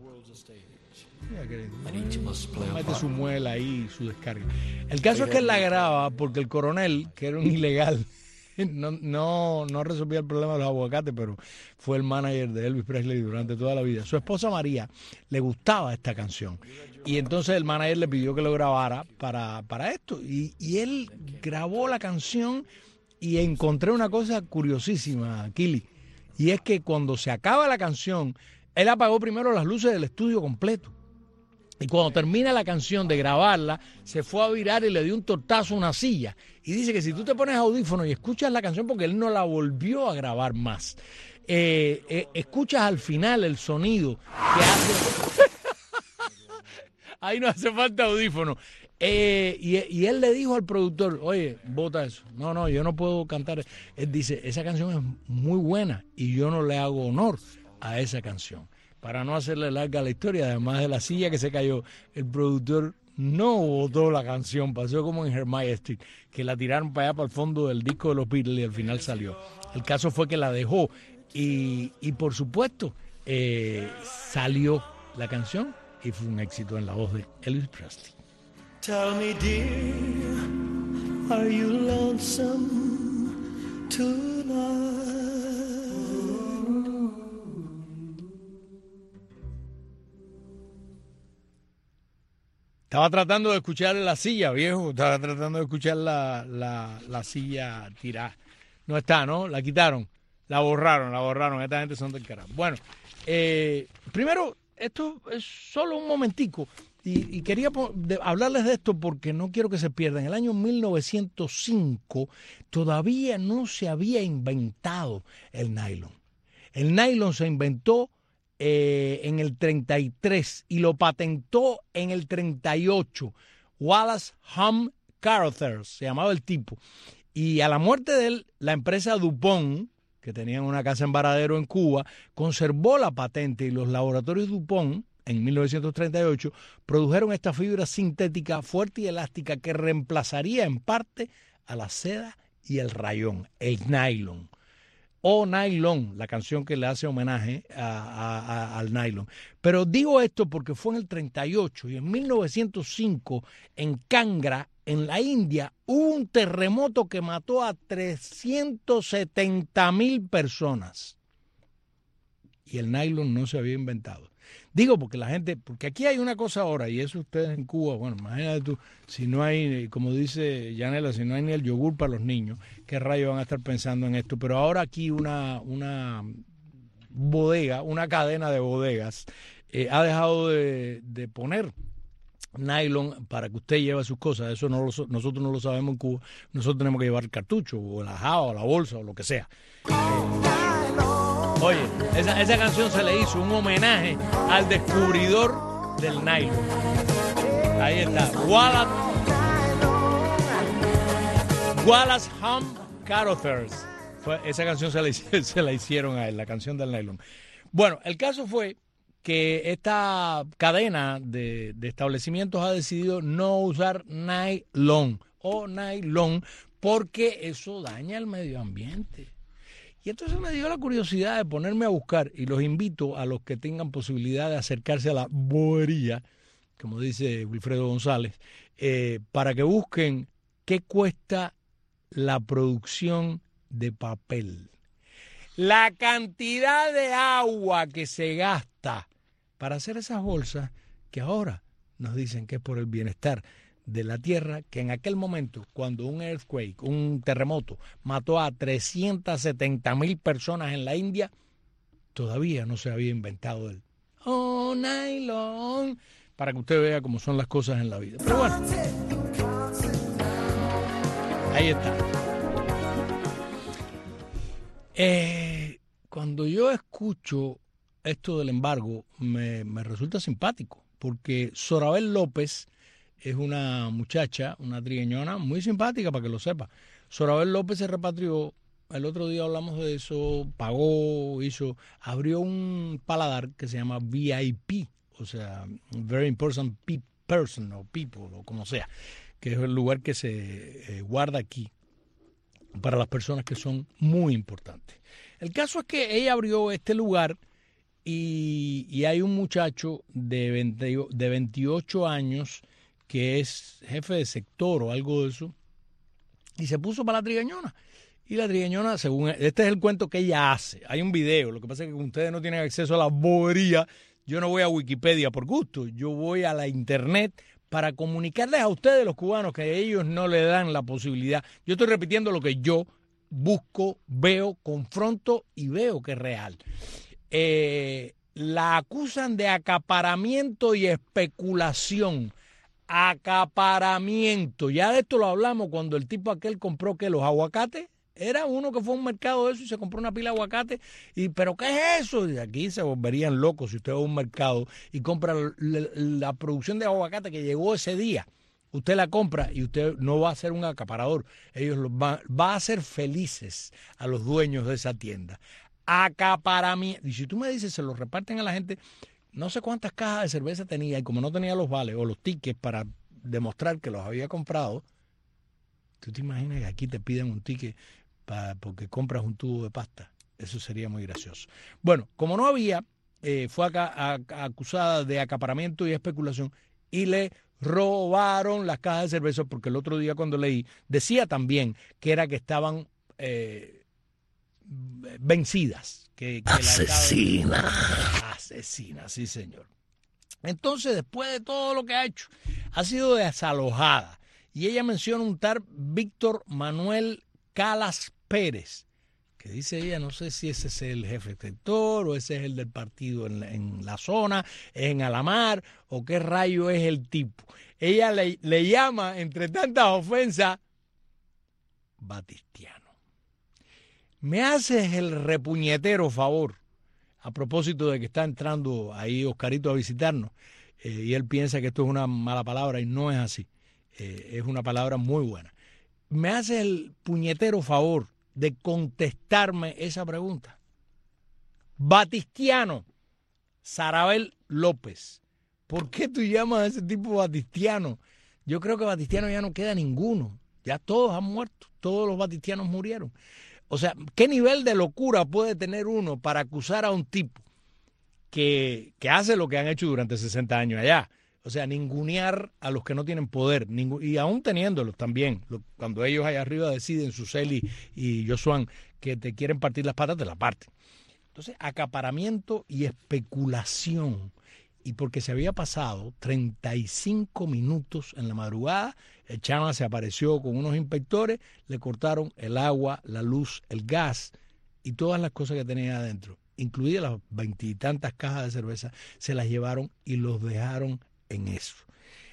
Speaker 3: Mete su muela ahí, su descarga. El caso es que él la graba porque el coronel, que era un ilegal, no, no, no resolvía el problema de los aguacates, pero fue el manager de Elvis Presley durante toda la vida. Su esposa María le gustaba esta canción y entonces el manager le pidió que lo grabara para, para esto y, y él grabó la canción y encontré una cosa curiosísima, Kili, y es que cuando se acaba la canción, él apagó primero las luces del estudio completo. Y cuando termina la canción de grabarla, se fue a virar y le dio un tortazo a una silla. Y dice que si tú te pones audífono y escuchas la canción, porque él no la volvió a grabar más, eh, eh, escuchas al final el sonido que hace... Ahí no hace falta audífono. Eh, y, y él le dijo al productor, oye, bota eso. No, no, yo no puedo cantar. Él dice, esa canción es muy buena y yo no le hago honor a esa canción. Para no hacerle larga la historia, además de la silla que se cayó, el productor no votó la canción, pasó como en Her Majesty, que la tiraron para allá, para el fondo del disco de los Beatles y al final salió. El caso fue que la dejó y, y por supuesto, eh, salió la canción y fue un éxito en la voz de Elvis Presley.
Speaker 11: Tell me, dear, are you lonesome tonight?
Speaker 3: Estaba tratando de escuchar la silla, viejo. Estaba tratando de escuchar la, la, la silla tirada. No está, ¿no? La quitaron. La borraron, la borraron. Esta gente son del carajo. Bueno, eh, primero, esto es solo un momentico. Y, y quería de, hablarles de esto porque no quiero que se pierda. En el año mil novecientos cinco todavía no se había inventado el nylon. El nylon se inventó Eh, en el treinta y tres y lo patentó en el treinta y ocho. Wallace Hum Carruthers se llamaba el tipo. Y a la muerte de él, la empresa DuPont, que tenían una casa en Varadero en Cuba, conservó la patente y los laboratorios DuPont, en mil novecientos treinta y ocho, produjeron esta fibra sintética fuerte y elástica que reemplazaría en parte a la seda y el rayón, el nylon. O Nylon, la canción que le hace homenaje a, a, a, al nylon. Pero digo esto porque fue en el treinta y ocho y en mil novecientos cinco en Kangra, en la India, hubo un terremoto que mató a trescientas setenta mil personas. Y el nylon no se había inventado. Digo porque la gente, porque aquí hay una cosa ahora, y eso ustedes en Cuba, bueno, imagínate tú, si no hay, como dice Yanela, si no hay ni el yogur para los niños, ¿qué rayos van a estar pensando en esto? Pero ahora aquí una, una bodega, una cadena de bodegas, eh, ha dejado de, de poner nylon para que usted lleve sus cosas. Eso no lo, nosotros no lo sabemos en Cuba. Nosotros tenemos que llevar el cartucho o la java o la bolsa o lo que sea. Oye, esa, esa canción se le hizo un homenaje al descubridor del nylon. Ahí está, Wallace, Wallace Hum Carothers. Fue, esa canción se la, se la hicieron a él, la canción del nylon. Bueno, el caso fue que esta cadena de, de establecimientos ha decidido no usar nylon o nylon porque eso daña el medio ambiente. Y entonces me dio la curiosidad de ponerme a buscar, y los invito a los que tengan posibilidad de acercarse a la bobería, como dice Wilfredo González, eh, para que busquen qué cuesta la producción de papel. La cantidad de agua que se gasta para hacer esas bolsas que ahora nos dicen que es por el bienestar de la tierra, que en aquel momento, cuando un earthquake, un terremoto, mató a trescientas setenta mil personas en la India, todavía no se había inventado el oh, nylon, para que usted vea cómo son las cosas en la vida. Pero bueno, ahí está. Eh, cuando yo escucho esto del embargo, me, me resulta simpático, porque Sorabel López es una muchacha, una trigueñona muy simpática, para que lo sepa. Sorabel López se repatrió, el otro día hablamos de eso, pagó, hizo, abrió un paladar que se llama V I P, o sea, Very Important Person o People, o como sea, que es el lugar que se eh, guarda aquí para las personas que son muy importantes. El caso es que ella abrió este lugar y, y hay un muchacho de, veinte, de veintiocho años que es jefe de sector o algo de eso, y se puso para la trigueñona. Y la trigueñona, según este es el cuento que ella hace. Hay un video, lo que pasa es que como ustedes no tienen acceso a la bobería, yo no voy a Wikipedia por gusto, yo voy a la internet para comunicarles a ustedes, los cubanos, que ellos no le dan la posibilidad. Yo estoy repitiendo lo que yo busco, veo, confronto y veo que es real. Eh, la acusan de acaparamiento y especulación. Acaparamiento. Ya de esto lo hablamos cuando el tipo aquel compró que los aguacates. Era uno que fue a un mercado de eso y se compró una pila de aguacate. Y, ¿pero qué es eso? Y aquí se volverían locos si usted va a un mercado y compra la, la producción de aguacate que llegó ese día. Usted la compra y usted no va a ser un acaparador. Ellos los va, va a hacer felices a los dueños de esa tienda. Acaparamiento. Y si tú me dices, se los reparten a la gente, no sé cuántas cajas de cerveza tenía, y como no tenía los vales o los tickets para demostrar que los había comprado, ¿tú te imaginas que aquí te piden un ticket para, porque compras un tubo de pasta? Eso sería muy gracioso. Bueno, como no había, eh, fue acá, a, a, acusada de acaparamiento y especulación y le robaron las cajas de cerveza, porque el otro día cuando leí, decía también que era que estaban eh, vencidas. Que, que
Speaker 2: asesina.
Speaker 3: La asesina, sí señor. Entonces, después de todo lo que ha hecho, ha sido desalojada. Y ella menciona un tal Víctor Manuel Calas Pérez, que dice ella, no sé si ese es el jefe sector o ese es el del partido en la, en la zona, en Alamar, o qué rayo es el tipo. Ella le, le llama, entre tantas ofensas, batistiano. Me haces el repuñetero favor, a propósito de que está entrando ahí Oscarito a visitarnos, eh, y él piensa que esto es una mala palabra y no es así. Eh, es una palabra muy buena. Me haces el puñetero favor de contestarme esa pregunta. Batistiano, Sarabel López, ¿por qué tú llamas a ese tipo batistiano? Yo creo que batistiano ya no queda ninguno. Ya todos han muerto, todos los batistianos murieron. O sea, ¿qué nivel de locura puede tener uno para acusar a un tipo que, que hace lo que han hecho durante sesenta años allá? O sea, ningunear a los que no tienen poder, ningún, y aún teniéndolos también. Lo, cuando ellos allá arriba deciden, Suseli y Josuán, que te quieren partir las patas, te la parten. Entonces, acaparamiento y especulación. Y porque se había pasado treinta y cinco minutos en la madrugada, el Chama se apareció con unos inspectores, le cortaron el agua, la luz, el gas y todas las cosas que tenía adentro, incluidas las veintitantas cajas de cerveza, se las llevaron y los dejaron en eso.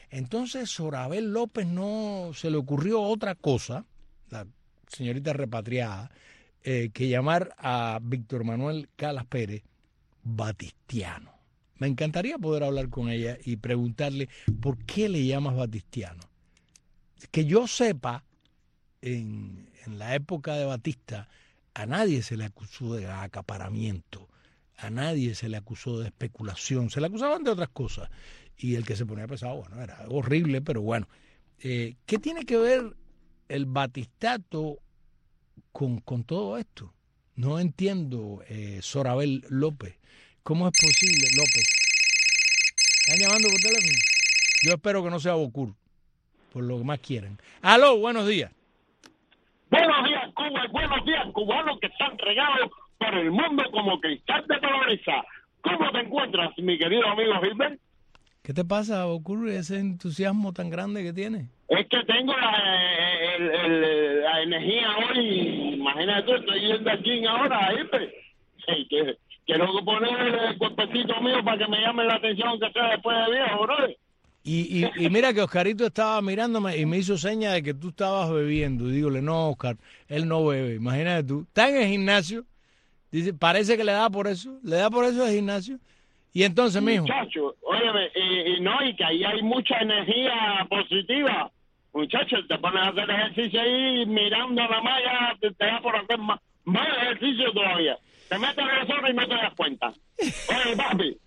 Speaker 3: Entonces Sorabel López no se le ocurrió otra cosa, la señorita repatriada, eh, que llamar a Víctor Manuel Calas Pérez Batistiano. Me encantaría poder hablar con ella y preguntarle por qué le llamas Batistiano. Que yo sepa, en, en la época de Batista, a nadie se le acusó de acaparamiento, a nadie se le acusó de especulación, se le acusaban de otras cosas. Y el que se ponía pesado, bueno, era horrible, pero bueno. Eh, ¿Qué tiene que ver el batistato con, con todo esto? No entiendo, eh, Sorabel López. ¿Cómo es posible, López? ¿Están llamando por teléfono? Yo espero que no sea Bocur, por lo que más quieran. Aló, buenos días.
Speaker 12: Buenos días, Cuba, y buenos días, cubanos que están regados por el mundo como cristal de pobreza. ¿Cómo te encuentras, mi querido amigo Gilbert?
Speaker 3: ¿Qué te pasa, Bocur, ese entusiasmo tan grande que tienes?
Speaker 12: Es que tengo la, el, el, la energía hoy, imagínate tú, estoy yendo aquí ahora, Gilbert. Sí, que, quiero poner el cuerpecito mío para que me llame la atención, que sea después de viejo, bro.
Speaker 3: Y, y, y mira que Oscarito estaba mirándome y me hizo seña de que tú estabas bebiendo. Y dígole, no, Oscar, él no bebe. Imagínate tú. Está en el gimnasio. Dice, parece que le da por eso. Le da por eso al gimnasio. Y entonces, mijo.
Speaker 12: Muchacho, óyeme, y, y no, y que ahí hay mucha energía positiva. Muchachos, te pones a hacer ejercicio ahí mirando la malla, te, te da por hacer más, más ejercicio todavía. Te metes en la zona y no te das cuenta. Oye, papi.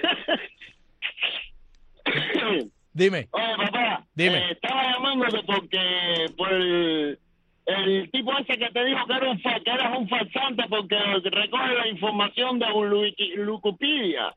Speaker 3: Dime.
Speaker 12: Oye, papá.
Speaker 3: Dime.
Speaker 12: Eh, estaba llamándote porque por el, el tipo ese que te dijo que, era un, fa- que eras un farsante porque recoge la información de un Luiki- Lucupedia.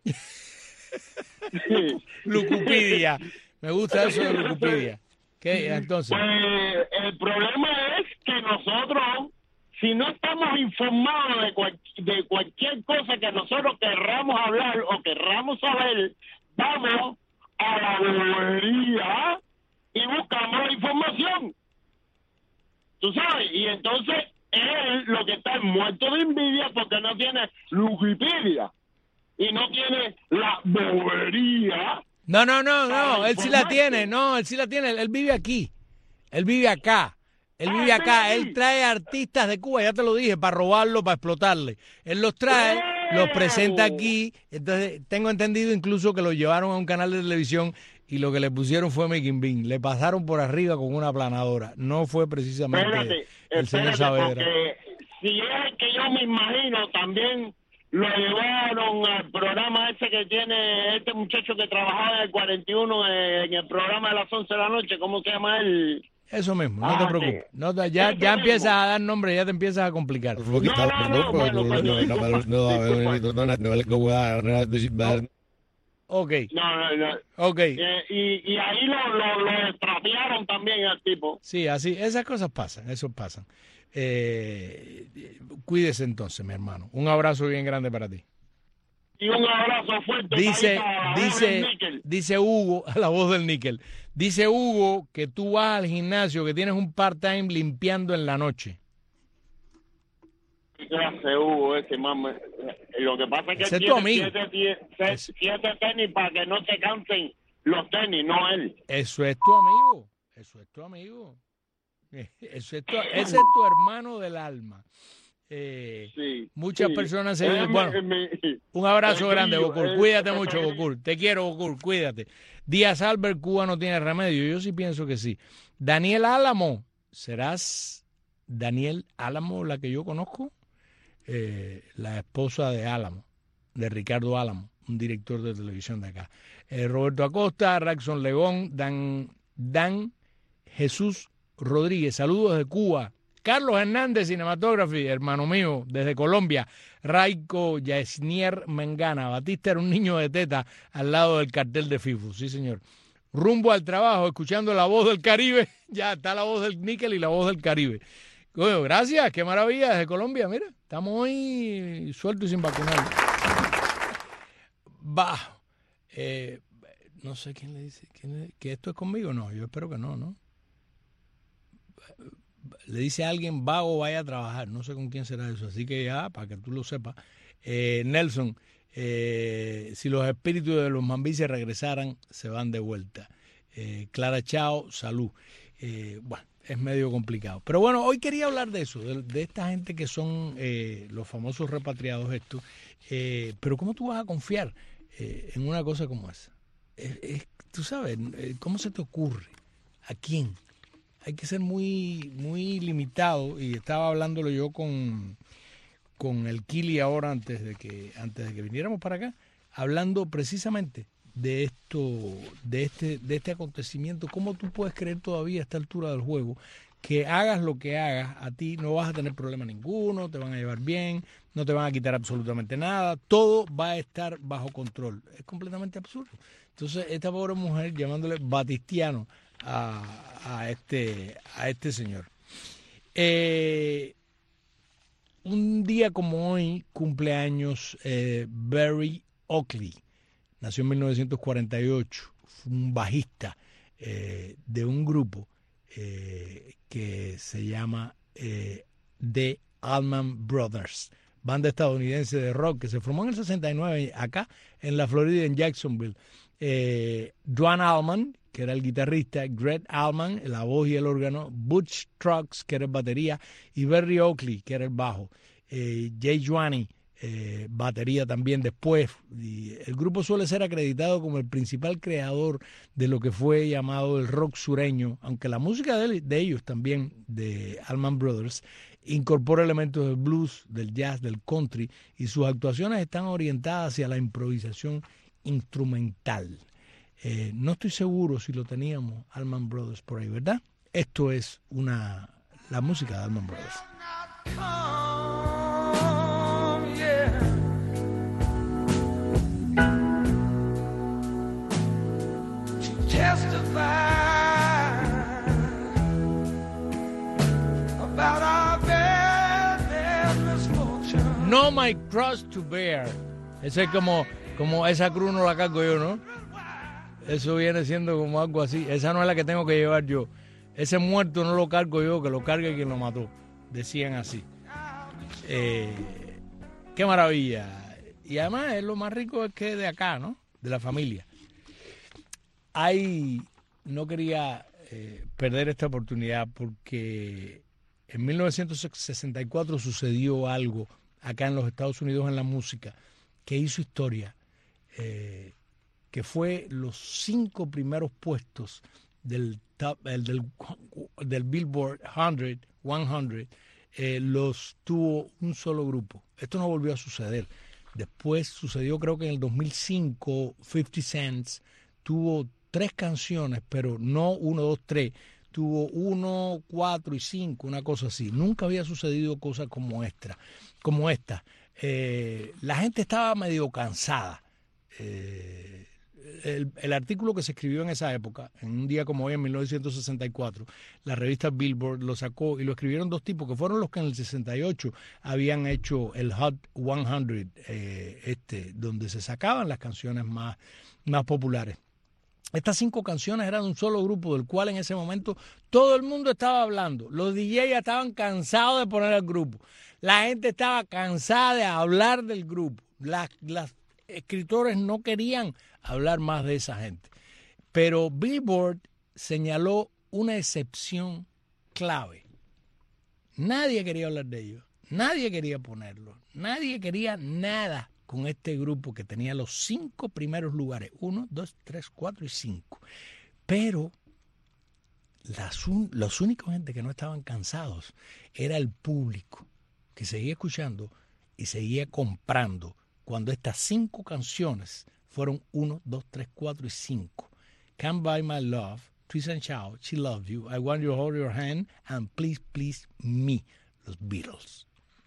Speaker 3: Lucupedia. Me gusta eso de Lucupedia. ¿Qué? Entonces.
Speaker 12: Pues el problema es que nosotros, si no estamos informados de, cual, de cualquier cosa que nosotros querramos hablar o querramos saber, vamos a la bobería y buscamos la información. ¿Tú sabes? Y entonces él lo que está es muerto de envidia porque no tiene Wikipedia y no tiene la bobería.
Speaker 3: No, no, no, no, él sí la tiene, no, él sí la tiene, él, él vive aquí, él vive acá, él vive acá, él trae artistas de Cuba, ya te lo dije, para robarlo, para explotarle. Él los trae, los presenta aquí, entonces tengo entendido incluso que lo llevaron a un canal de televisión y lo que le pusieron fue Making Bean, le pasaron por arriba con una aplanadora, no fue precisamente
Speaker 12: Espérate,
Speaker 3: el señor
Speaker 12: espérate,
Speaker 3: Saavedra.
Speaker 12: porque si es que yo me imagino también lo llevaron al programa ese que tiene este muchacho que trabajaba en el cuarenta y uno en el programa de las once de la noche, ¿cómo se llama él?
Speaker 3: Eso mismo, no
Speaker 12: Ah,
Speaker 3: te
Speaker 12: sí.
Speaker 3: preocupes. No, te- ya
Speaker 12: Eso
Speaker 3: ya
Speaker 12: mismo.
Speaker 3: empiezas a dar nombre, ya te empiezas a complicar. Ok,
Speaker 12: No, no, no.
Speaker 3: ok.
Speaker 12: Eh, y, y ahí lo, lo, lo extraviaron también al tipo.
Speaker 3: Sí, así, esas cosas pasan, eso pasan. Eh, cuídese entonces, mi hermano. Un abrazo bien grande para ti.
Speaker 12: Y un abrazo fuerte.
Speaker 3: Dice,
Speaker 12: para la voz del
Speaker 3: dice,
Speaker 12: níquel.
Speaker 3: dice Hugo, a la voz del níquel, dice Hugo que tú vas al gimnasio, que tienes un part-time limpiando en la noche.
Speaker 12: ¿Qué hace Hugo ese, mamá? Lo que pasa es que
Speaker 3: Ese
Speaker 12: él
Speaker 3: es tu
Speaker 12: tiene
Speaker 3: amigo.
Speaker 12: siete, siete, siete, siete tenis para que no se cansen los tenis, no él.
Speaker 3: Eso es tu amigo, eso es tu amigo. Eso es tu, ese es tu hermano del alma. Eh,
Speaker 12: Sí,
Speaker 3: muchas
Speaker 12: sí.
Speaker 3: personas se
Speaker 12: Él me-
Speaker 3: bueno,
Speaker 12: me-
Speaker 3: un abrazo
Speaker 12: el
Speaker 3: grande,
Speaker 12: brillo,
Speaker 3: Bocur.
Speaker 12: él-
Speaker 3: Cuídate mucho, Bocur. Te quiero, Bocur. Cuídate. Díaz Albert, Cuba no tiene remedio. Yo sí pienso que sí. Daniel Álamo, ¿serás Daniel Álamo la que yo conozco? Eh, la esposa de Álamo, de Ricardo Álamo, un director de televisión de acá. Eh, Roberto Acosta, Raxon Legón, Dan, Dan Jesús Rodríguez, saludos de Cuba. Carlos Hernández, Cinematography, hermano mío, desde Colombia. Raico Yasnier Mengana. Batista era un niño de teta al lado del cartel de FIFU, sí señor. Rumbo al trabajo, escuchando la voz del Caribe. Ya está la voz del níquel y la voz del Caribe. Bueno, gracias, qué maravilla, desde Colombia, mira, estamos hoy sueltos y sin vacunar. Bajo. Eh, no sé quién le dice, quién le- que esto es conmigo, no, yo espero que no, ¿no? Le dice a alguien vago vaya a trabajar, no sé con quién será eso, así que ya, para que tú lo sepas. Eh, Nelson, eh, si los espíritus de los mambises regresaran, se van de vuelta. Eh, Clara Chao, salud. Eh, bueno, es medio complicado. Pero bueno, hoy quería hablar de eso, de, de esta gente que son eh, los famosos repatriados estos. Eh, pero ¿cómo tú vas a confiar eh, en una cosa como esa? Es, es, tú sabes, ¿cómo se te ocurre? ¿A quién? Hay que ser muy muy limitado, y estaba hablándolo yo con, con el Kili ahora antes de que antes de que viniéramos para acá, hablando precisamente de esto, de este, de este acontecimiento. ¿Cómo tú puedes creer todavía a esta altura del juego que hagas lo que hagas, a ti no vas a tener problema ninguno, te van a llevar bien, no te van a quitar absolutamente nada, todo va a estar bajo control? Es completamente absurdo. Entonces, esta pobre mujer llamándole batistiano a, a este a este señor. Eh, un día como hoy cumpleaños eh, Barry Oakley. Nació en mil novecientos cuarenta y ocho. Fue un bajista eh, de un grupo eh, que se llama eh, The Allman Brothers, banda estadounidense de rock que se formó en el sesenta y nueve acá en la Florida, en Jacksonville. Eh, Duane Allman, que era el guitarrista, Greg Allman, la voz y el órgano, Butch Trucks, que era el batería, y Barry Oakley, que era el bajo. Eh, Jay Johnny, eh, batería también después. Y el grupo suele ser acreditado como el principal creador de lo que fue llamado el rock sureño, aunque la música de, de ellos también, de Allman Brothers, incorpora elementos del blues, del jazz, del country, y sus actuaciones están orientadas hacia la improvisación instrumental. Eh, no estoy seguro si lo teníamos Allman Brothers por ahí, ¿verdad? Esto es una la música de Allman Brothers.
Speaker 11: Oh, yeah. To testify about our bad, bad misfortune.
Speaker 3: No my cross to bear. Ese es como Como esa cruz no la cargo yo, ¿no? Eso viene siendo como algo así. Esa no es la que tengo que llevar yo. Ese muerto no lo cargo yo, que lo cargue quien lo mató. Decían así. Eh, qué maravilla. Y además es lo más rico es que de acá, ¿no? De la familia. Hay, no quería eh, perder esta oportunidad porque en mil novecientos sesenta y cuatro sucedió algo acá en los Estados Unidos en la música que hizo historia. Eh, que fue los cinco primeros puestos del top, el del, del Billboard cien, cien eh, los tuvo un solo grupo. Esto no volvió a suceder. Después sucedió, creo que en el dos mil cinco, cincuenta Cents tuvo tres canciones, pero no uno, dos, tres. Tuvo uno, cuatro y cinco, una cosa así. Nunca había sucedido cosa como esta. Como esta. Eh, la gente estaba medio cansada. Eh, el, el artículo que se escribió en esa época, en un día como hoy, en mil novecientos sesenta y cuatro, la revista Billboard lo sacó y lo escribieron dos tipos que fueron los que en el sesenta y ocho habían hecho el Hot cien, eh, este, donde se sacaban las canciones más, más populares. Estas cinco canciones eran de un solo grupo, del cual en ese momento todo el mundo estaba hablando. Los D J ya estaban cansados de poner al grupo. La gente estaba cansada de hablar del grupo. Las, las escritores no querían hablar más de esa gente. Pero Billboard señaló una excepción clave. Nadie quería hablar de ellos. Nadie quería ponerlo. Nadie quería nada con este grupo que tenía los cinco primeros lugares. Uno, dos, tres, cuatro y cinco. Pero las un, los únicos gente que no estaban cansados era el público, que seguía escuchando y seguía comprando cuando estas cinco canciones fueron uno, dos, tres, cuatro y cinco. Can't Buy My Love, Twist and Shout, She Loves You, I Want You to Hold Your Hand, and Please Please Me, los Beatles.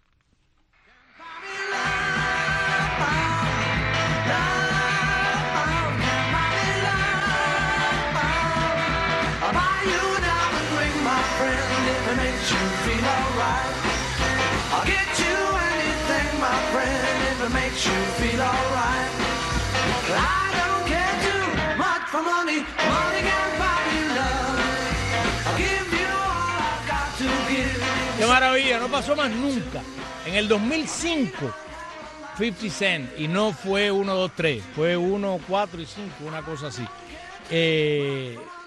Speaker 11: Makes you feel alright. I don't care too much for money. Money can buy you love. I'll give you all I've got to give.
Speaker 3: Qué maravilla, no pasó más nunca. En el dos mil cinco, cincuenta Cent, y no fue uno, dos, tres, fue uno, cuatro y cinco, una cosa así. Eh,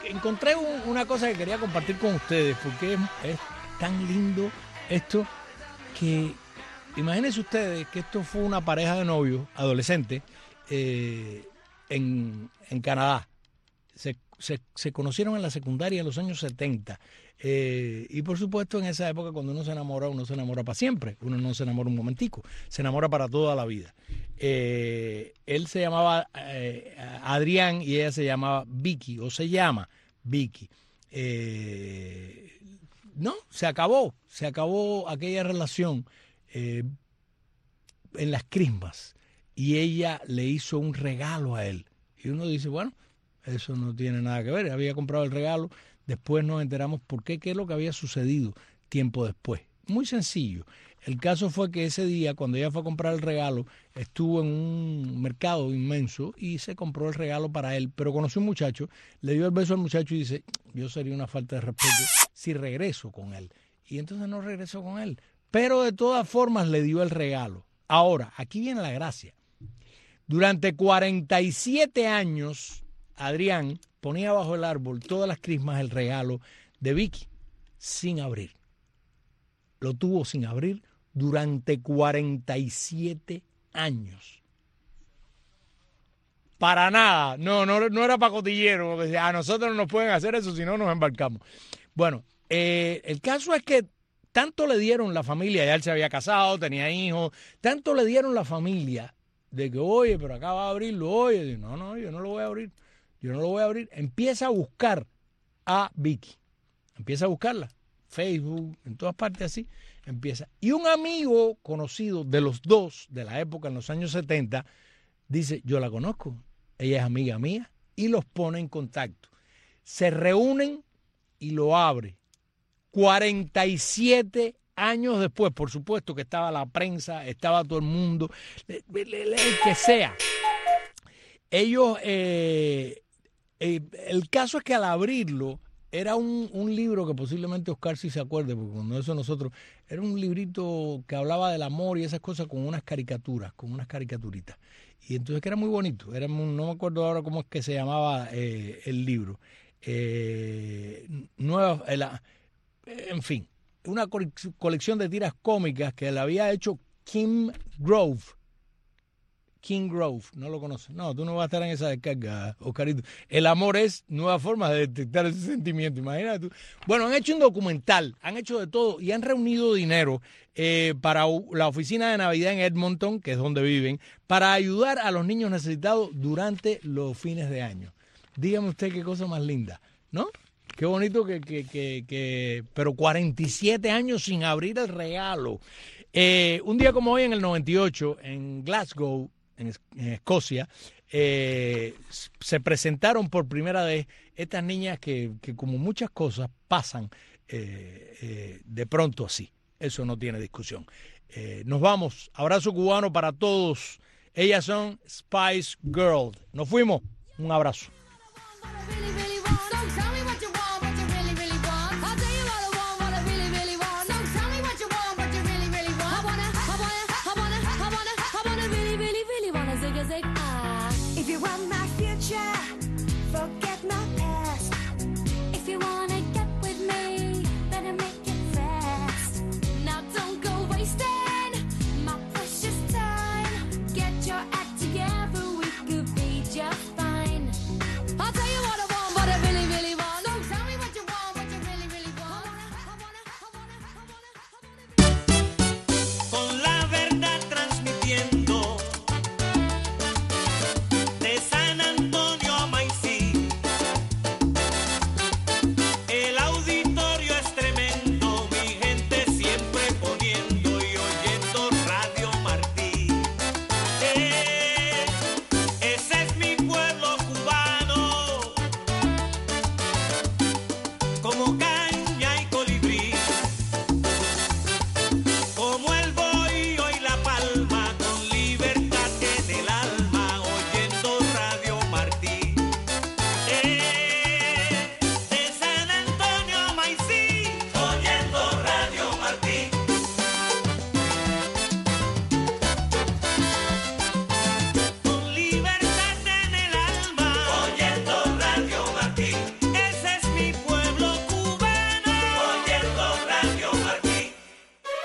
Speaker 3: encontré un, una cosa que quería compartir con ustedes, porque es, es tan lindo esto que, imagínense ustedes que esto fue una pareja de novios, adolescentes, eh, en, en Canadá. Se, se, se conocieron en la secundaria en los años setenta. Eh, y por supuesto en esa época cuando uno se enamora, uno se enamora para siempre, uno no se enamora un momentico, se enamora para toda la vida. Eh, él se llamaba eh, Adrián y ella se llamaba Vicky, o se llama Vicky. Eh, no, se acabó, se acabó aquella relación eh, en las crismas y ella le hizo un regalo a él. Y uno dice, bueno, eso no tiene nada que ver, había comprado el regalo. Después nos enteramos por qué, qué es lo que había sucedido tiempo después. Muy sencillo. El caso fue que ese día, cuando ella fue a comprar el regalo, estuvo en un mercado inmenso y se compró el regalo para él. Pero conoció un muchacho, le dio el beso al muchacho y dice, yo sería una falta de respeto si regreso con él. Y entonces no regresó con él. Pero de todas formas le dio el regalo. Ahora, aquí viene la gracia. Durante cuarenta y siete años, Adrián ponía bajo el árbol todas las crismas el regalo de Vicky sin abrir. Lo tuvo sin abrir durante cuarenta y siete años. Para nada. No, no, no era pacotillero. Porque decía, a nosotros no nos pueden hacer eso si no nos embarcamos. Bueno, eh, el caso es que tanto le dieron la familia, ya él se había casado, tenía hijos, tanto le dieron la familia de que, oye, pero acá va a abrirlo, oye. No, no, yo no lo voy a abrir. Yo no lo voy a abrir. Empieza a buscar a Vicky. Empieza a buscarla. Facebook, en todas partes así. Empieza. Y un amigo conocido de los dos, de la época, en los años setenta, dice, yo la conozco. Ella es amiga mía. Y los pone en contacto. Se reúnen y lo abre. cuarenta y siete años después, por supuesto que estaba la prensa, estaba todo el mundo, el que sea. Ellos... Eh, Eh, el caso es que al abrirlo era un, un libro que posiblemente Oscar sí se acuerde, porque cuando eso nosotros, era un librito que hablaba del amor y esas cosas con unas caricaturas, con unas caricaturitas. Y entonces que era muy bonito, era muy, no me acuerdo ahora cómo es que se llamaba eh, el libro. Eh, nueva, eh, la, en fin, una colección de tiras cómicas que le había hecho Kim Grove. King Grove, no lo conoces. No, tú no vas a estar en esa descarga, Oscarito. El amor es nueva forma de detectar ese sentimiento, imagínate tú. Bueno, han hecho un documental, han hecho de todo y han reunido dinero eh, para la oficina de Navidad en Edmonton, que es donde viven, para ayudar a los niños necesitados durante los fines de año. Dígame usted qué cosa más linda, ¿no? Qué bonito que, que, que, que pero cuarenta y siete años sin abrir el regalo. Eh, un día como hoy, en el noventa y ocho, en Glasgow, en, en Escocia, eh, se presentaron por primera vez estas niñas que, que como muchas cosas pasan eh, eh, de pronto así. Eso no tiene discusión. Eh, nos vamos. Abrazo cubano para todos. Ellas son Spice Girls. Nos fuimos. Un abrazo.